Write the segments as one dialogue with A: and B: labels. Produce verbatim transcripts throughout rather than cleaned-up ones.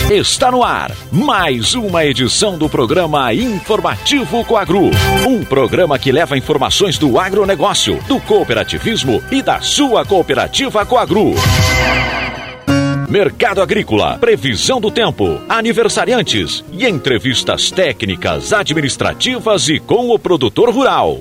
A: Está no ar mais uma edição do programa Informativo Coagro. Um programa que leva informações do agronegócio, do cooperativismo e da sua cooperativa Coagro. Mercado agrícola, previsão do tempo, aniversariantes e entrevistas técnicas, administrativas e com o produtor rural.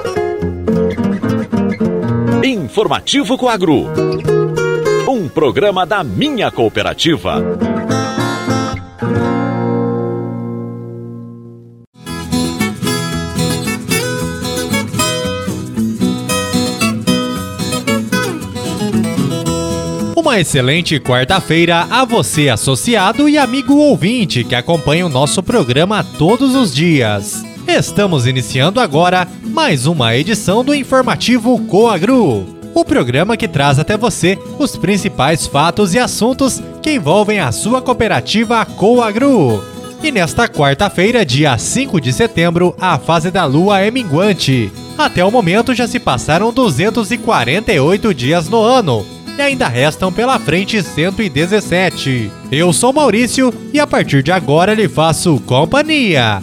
A: Informativo Coagro. Um programa da minha cooperativa.
B: Uma excelente quarta-feira a você, associado e amigo ouvinte que acompanha o nosso programa todos os dias. Estamos iniciando agora mais uma edição do Informativo Coagro, o programa que traz até você os principais fatos e assuntos que envolvem a sua cooperativa Coagro. E nesta quarta-feira, dia cinco de setembro, a fase da lua é minguante. Até o momento já se passaram duzentos e quarenta e oito dias no ano. E ainda restam pela frente cento e dezessete. Eu sou Maurício e a partir de agora lhe faço companhia.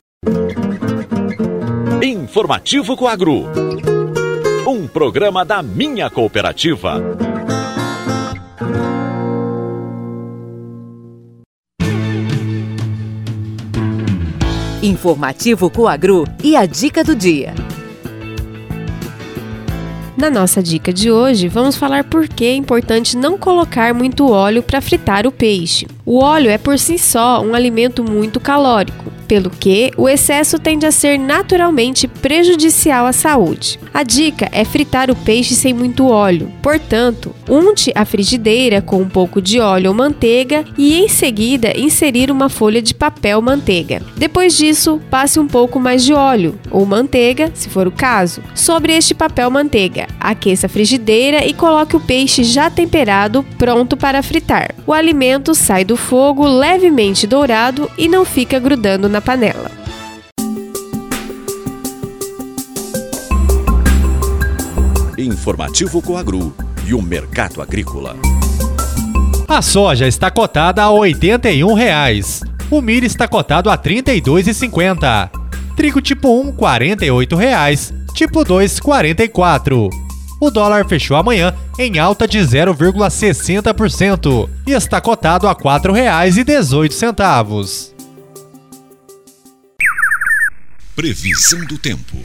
A: Informativo Coagro. Um programa da minha cooperativa.
C: Informativo Coagro e a dica do dia.
D: Na nossa dica de hoje, vamos falar por que é importante não colocar muito óleo para fritar o peixe. O óleo é por si só um alimento muito calórico, pelo que o excesso tende a ser naturalmente prejudicial à saúde. A dica é fritar o peixe sem muito óleo. Portanto, unte a frigideira com um pouco de óleo ou manteiga e em seguida inserir uma folha de papel manteiga. Depois disso, passe um pouco mais de óleo ou manteiga, se for o caso, sobre este papel manteiga. Aqueça a frigideira e coloque o peixe já temperado, pronto para fritar. O alimento sai do fogo levemente dourado e não fica grudando na panela.
A: Informativo Coagro e o mercado agrícola.
B: A soja está cotada a oitenta e um reais. O milho está cotado a trinta e dois reais e cinquenta centavos. Trigo tipo um, quarenta e oito reais. Tipo dois, quarenta e quatro reais. O dólar fechou amanhã em alta de zero vírgula sessenta por cento e está cotado a quatro reais e dezoito centavos.
A: Previsão do tempo.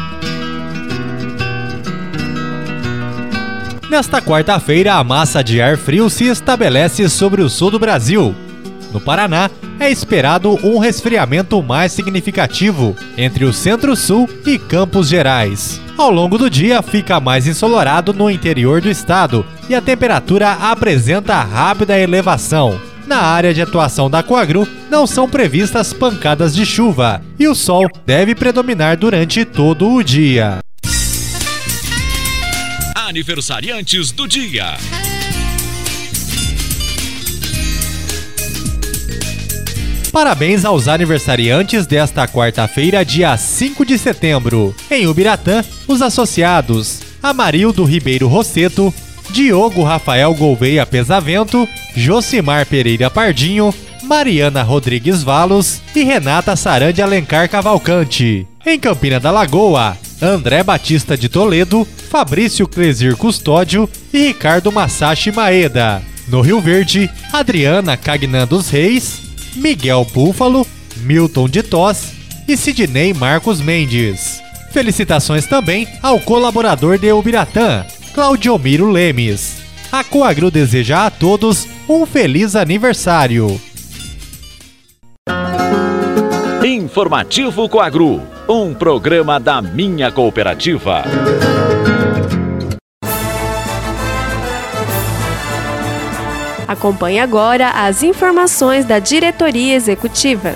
B: Nesta quarta-feira, a massa de ar frio se estabelece sobre o sul do Brasil. No Paraná, é esperado um resfriamento mais significativo entre o Centro-Sul e Campos Gerais. Ao longo do dia, fica mais ensolarado no interior do estado e a temperatura apresenta rápida elevação. Na área de atuação da Coagro, não são previstas pancadas de chuva e o sol deve predominar durante todo o dia.
A: Aniversariantes do dia.
B: Parabéns aos aniversariantes desta quarta-feira, dia cinco de setembro. Em Ubiratã, os associados Amarildo Ribeiro Rosseto, Diogo Rafael Gouveia Pesavento, Josimar Pereira Pardinho, Mariana Rodrigues Valos e Renata Saran de Alencar Cavalcante. Em Campina da Lagoa, André Batista de Toledo, Fabrício Clesir Custódio e Ricardo Massachi Maeda. No Rio Verde, Adriana Cagnan dos Reis, Miguel Búfalo, Milton de Toss e Sidney Marcos Mendes. Felicitações também ao colaborador de Ubiratã, Claudiomiro Lemes. A Coagro deseja a todos um feliz aniversário.
A: Informativo Coagro, um programa da minha cooperativa.
D: Acompanhe agora as informações da diretoria executiva.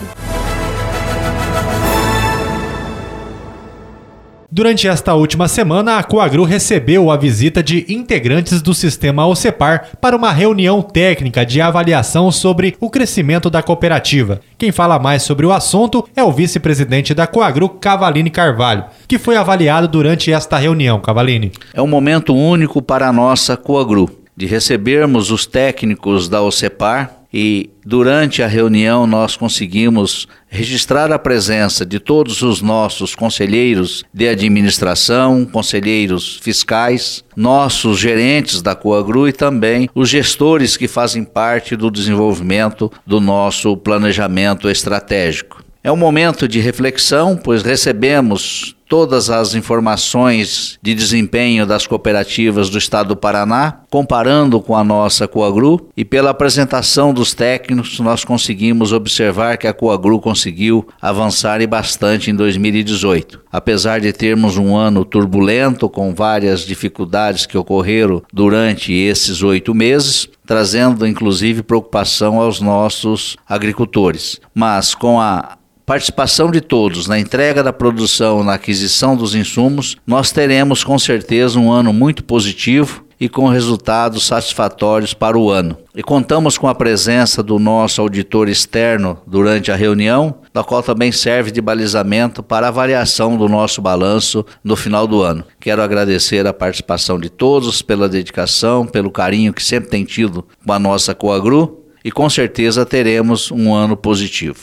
B: Durante esta última semana, a Coagro recebeu a visita de integrantes do sistema OCEPAR para uma reunião técnica de avaliação sobre o crescimento da cooperativa. Quem fala mais sobre o assunto é o vice-presidente da Coagro, Cavalini Carvalho, que foi avaliado durante esta reunião. Cavalini.
E: É um momento único para a nossa Coagro, de recebermos os técnicos da OCEPAR e durante a reunião nós conseguimos registrar a presença de todos os nossos conselheiros de administração, conselheiros fiscais, nossos gerentes da Coagru e também os gestores que fazem parte do desenvolvimento do nosso planejamento estratégico. É um momento de reflexão, pois recebemos todas as informações de desempenho das cooperativas do estado do Paraná, comparando com a nossa Coagru, e pela apresentação dos técnicos nós conseguimos observar que a Coagru conseguiu avançar e bastante em dois mil e dezoito. Apesar de termos um ano turbulento, com várias dificuldades que ocorreram durante esses oito meses, trazendo inclusive preocupação aos nossos agricultores. Mas com a participação de todos na entrega da produção, na aquisição dos insumos, nós teremos com certeza um ano muito positivo e com resultados satisfatórios para o ano. E contamos com a presença do nosso auditor externo durante a reunião, da qual também serve de balizamento para a avaliação do nosso balanço no final do ano. Quero agradecer a participação de todos pela dedicação, pelo carinho que sempre tem tido com a nossa Coagru e com certeza teremos um ano positivo.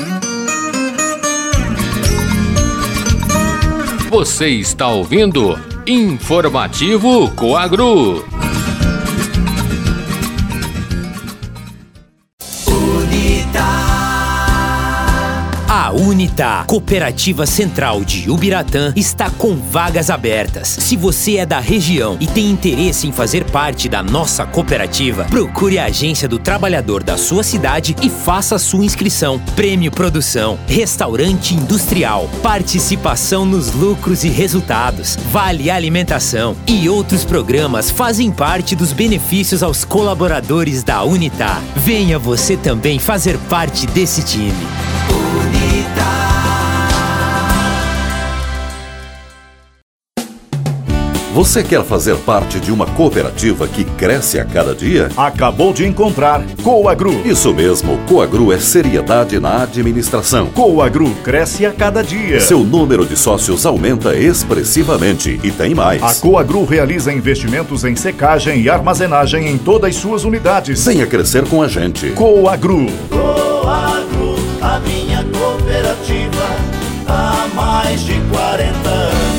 A: Você está ouvindo Informativo Coagru.
F: A Unita, Cooperativa Central de Ubiratã, está com vagas abertas. Se você é da região e tem interesse em fazer parte da nossa cooperativa, procure a agência do trabalhador da sua cidade e faça sua inscrição. Prêmio Produção, Restaurante Industrial, participação nos lucros e resultados, Vale Alimentação e outros programas fazem parte dos benefícios aos colaboradores da Unita. Venha você também fazer parte desse time.
G: Você quer fazer parte de uma cooperativa que cresce a cada dia?
H: Acabou de encontrar Coagru.
G: Isso mesmo, Coagru é seriedade na administração.
H: Coagru cresce a cada dia.
G: Seu número de sócios aumenta expressivamente e tem mais.
H: A Coagru realiza investimentos em secagem e armazenagem em todas as suas unidades.
G: Venha crescer com a gente.
H: Coagru.
I: Coagru, a minha cooperativa, há mais de quarenta anos.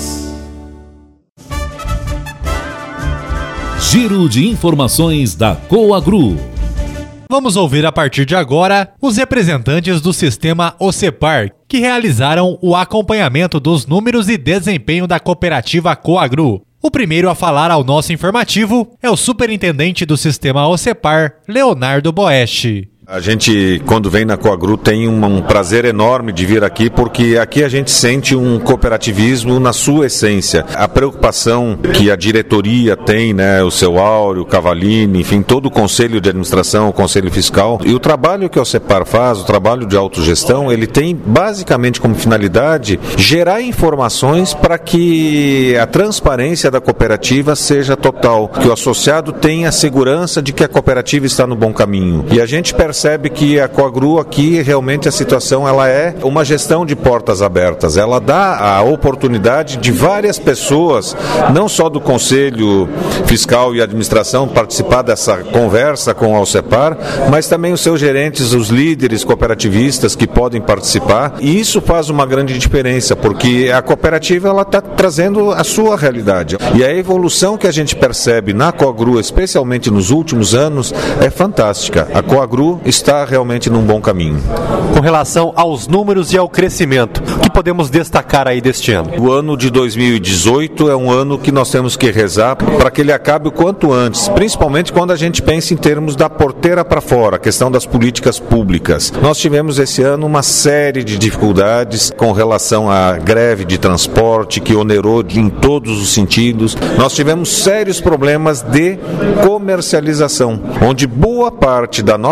J: Giro de informações da Coagru.
B: Vamos ouvir a partir de agora os representantes do sistema OCEPAR, que realizaram o acompanhamento dos números e desempenho da cooperativa Coagru. O primeiro a falar ao nosso informativo é o superintendente do sistema OCEPAR, Leonardo Boeschi.
K: A gente, quando vem na Coagru, tem um, um prazer enorme de vir aqui, porque aqui a gente sente um cooperativismo na sua essência. A preocupação que a diretoria tem, né, o seu Áureo, o Cavalini, enfim, todo o conselho de administração, o conselho fiscal, e o trabalho que o OCEPAR faz, o trabalho de autogestão, ele tem basicamente como finalidade gerar informações para que a transparência da cooperativa seja total, que o associado tenha segurança de que a cooperativa está no bom caminho. E a gente percebe percebe que a Coagru aqui, realmente a situação ela é uma gestão de portas abertas. Ela dá a oportunidade de várias pessoas, não só do Conselho Fiscal e Administração, participar dessa conversa com a OCEPAR, mas também os seus gerentes, os líderes cooperativistas que podem participar. E isso faz uma grande diferença, porque a cooperativa ela está trazendo a sua realidade. E a evolução que a gente percebe na Coagru, especialmente nos últimos anos, é fantástica. A Coagru está realmente num bom caminho.
L: Com relação aos números e ao crescimento, o que podemos destacar aí deste ano?
K: O ano de dois mil e dezoito é um ano que nós temos que rezar para que ele acabe o quanto antes, principalmente quando a gente pensa em termos da porteira para fora, a questão das políticas públicas. Nós tivemos esse ano uma série de dificuldades com relação à greve de transporte, que onerou em todos os sentidos. Nós tivemos sérios problemas de comercialização, onde boa parte da nossa produção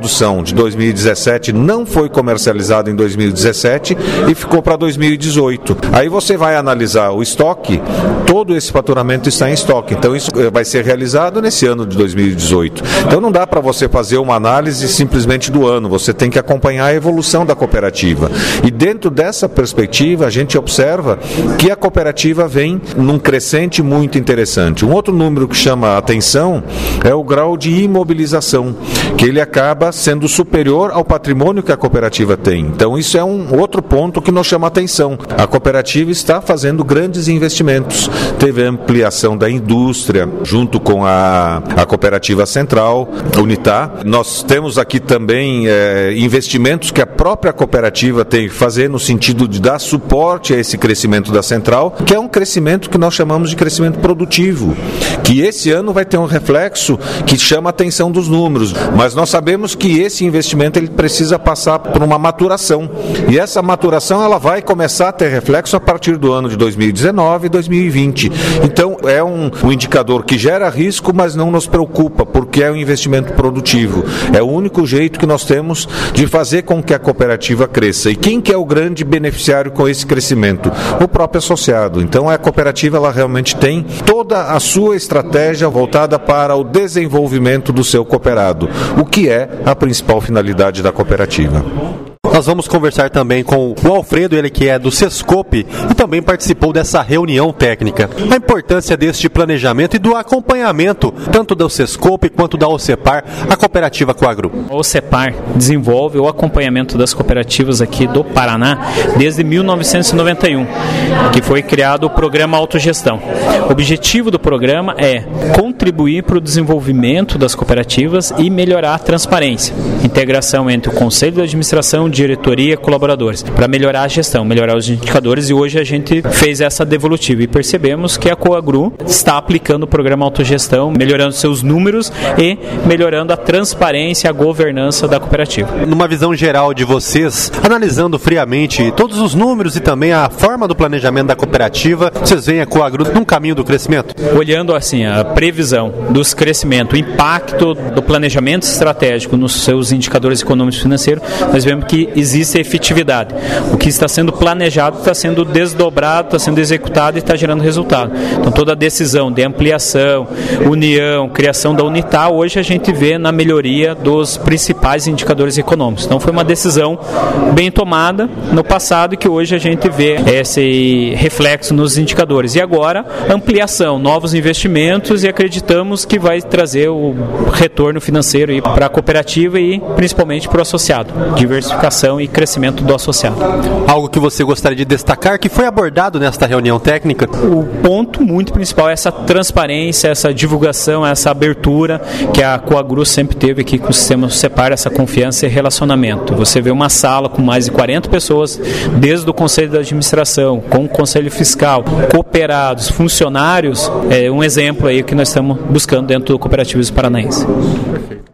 K: produção de dois mil e dezessete não foi comercializado em dois mil e dezessete e ficou para dois mil e dezoito. Aí você vai analisar o estoque, todo esse faturamento está em estoque, então isso vai ser realizado nesse ano de dois mil e dezoito. Então não dá para você fazer uma análise simplesmente do ano, você tem que acompanhar a evolução da cooperativa. E dentro dessa perspectiva, a gente observa que a cooperativa vem num crescente muito interessante. Um outro número que chama a atenção é o grau de imobilização, que ele acaba sendo superior ao patrimônio que a cooperativa tem. Então isso é um outro ponto que nos chama a atenção. A cooperativa está fazendo grandes investimentos. Teve a ampliação da indústria junto com a, a cooperativa central, Unitar. Nós temos aqui também é, investimentos que a própria cooperativa tem que fazer no sentido de dar suporte a esse crescimento da central, que é um crescimento que nós chamamos de crescimento produtivo, que esse ano vai ter um reflexo que chama a atenção dos números, mas nós sabemos que esse investimento ele precisa passar por uma maturação, e essa maturação ela vai começar a ter reflexo a partir do ano de dois mil e dezenove e dois mil e vinte. Então é um, um indicador que gera risco, mas não nos preocupa, porque é um investimento produtivo. É o único jeito que nós temos de fazer com que a cooperativa cresça. E quem que é o grande beneficiário com esse crescimento? O próprio associado. Então a cooperativa ela realmente tem toda a sua estratégia voltada para o desenvolvimento do seu cooperado, o que é a principal finalidade da cooperativa.
L: Nós vamos conversar também com o Alfredo, ele que é do Sescope e também participou dessa reunião técnica. A importância deste planejamento e do acompanhamento, tanto do Sescope quanto da OCEPAR, a cooperativa Coagro.
M: A OCEPAR desenvolve o acompanhamento das cooperativas aqui do Paraná desde mil novecentos e noventa e um, que foi criado o programa Autogestão. O objetivo do programa é contribuir para o desenvolvimento das cooperativas e melhorar a transparência, integração entre o Conselho de Administração, diretoria, colaboradores, para melhorar a gestão, melhorar os indicadores, e hoje a gente fez essa devolutiva e percebemos que a Coagro está aplicando o programa Autogestão, melhorando seus números e melhorando a transparência, a governança da cooperativa.
L: Numa visão geral de vocês, analisando friamente todos os números e também a forma do planejamento da cooperativa, vocês veem a Coagro num caminho do crescimento?
M: Olhando assim a previsão dos crescimentos, o impacto do planejamento estratégico nos seus indicadores econômicos e financeiros, nós vemos que existe efetividade. O que está sendo planejado está sendo desdobrado, está sendo executado e está gerando resultado. Então toda a decisão de ampliação, união, criação da Unitar, hoje a gente vê na melhoria dos principais indicadores econômicos. Então foi uma decisão bem tomada no passado que hoje a gente vê esse reflexo nos indicadores. E agora, ampliação, novos investimentos, e acreditamos que vai trazer o retorno financeiro para a cooperativa e principalmente para o associado. Diversificação e crescimento do associado.
L: Algo que você gostaria de destacar que foi abordado nesta reunião técnica?
M: O ponto muito principal é essa transparência, essa divulgação, essa abertura que a Coagro sempre teve aqui com o sistema OCEPAR, essa confiança e relacionamento. Você vê uma sala com mais de quarenta pessoas, desde o Conselho de Administração, com o Conselho Fiscal, cooperados, funcionários, é um exemplo aí que nós estamos buscando dentro do Cooperativismo Paranaense. Perfeito.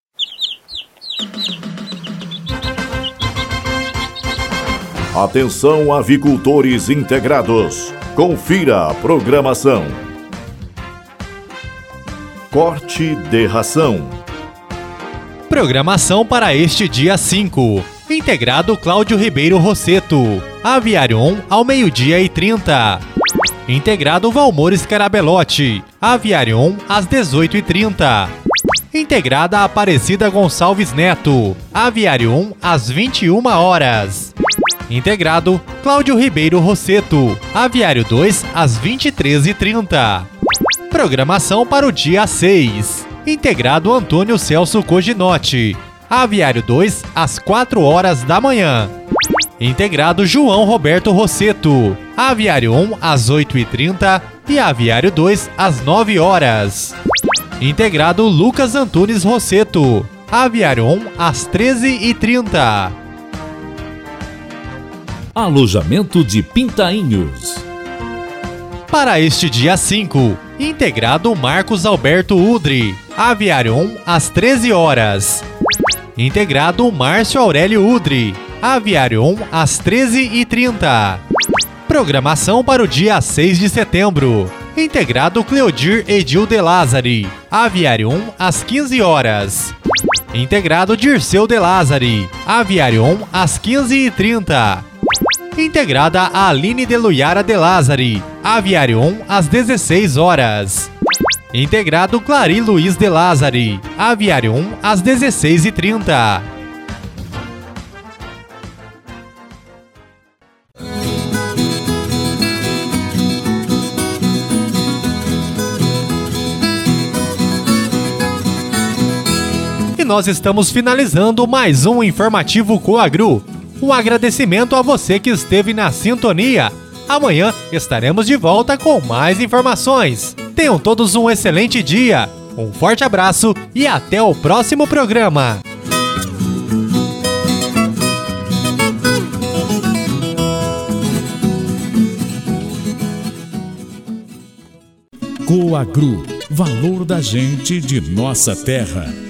H: Atenção, avicultores integrados. Confira a programação. Corte de ração.
B: Programação para este dia cinco. Integrado Cláudio Ribeiro Rosseto. Aviário ao meio-dia e trinta. Integrado Valmor Scarabelotti. Aviário às dezoito e trinta. Integrada Aparecida Gonçalves Neto. Aviário às vinte e uma horas. Integrado Cláudio Ribeiro Rosseto. Aviário dois às vinte e três e trinta. Programação para o dia seis. Integrado Antônio Celso Coginotti. Aviário dois às quatro horas da manhã. Integrado João Roberto Rosseto. Aviário um às oito e trinta e Aviário dois às nove horas. Integrado Lucas Antunes Rosseto. Aviário um às treze e trinta.
J: Alojamento de Pintainhos.
B: Para este dia cinco, integrado Marcos Alberto Udri. Aviário um às treze horas. Integrado Márcio Aurélio Udri. Aviário um às treze e trinta. Programação para o dia seis de setembro. Integrado Cleodir Edil de Lázari. Aviário um às quinze horas. Integrado Dirceu de Lázari. Aviarion às quinze e trinta. Integrada Aline de Luiara de Lázari. Aviarion às dezesseis horas. Integrado Clari Luiz de Lázari. Aviarion às dezesseis e trinta. E nós estamos finalizando mais um Informativo Coagro. Um agradecimento a você que esteve na sintonia. Amanhã estaremos de volta com mais informações. Tenham todos um excelente dia. Um forte abraço e até o próximo programa.
J: Coagro, valor da gente de nossa terra.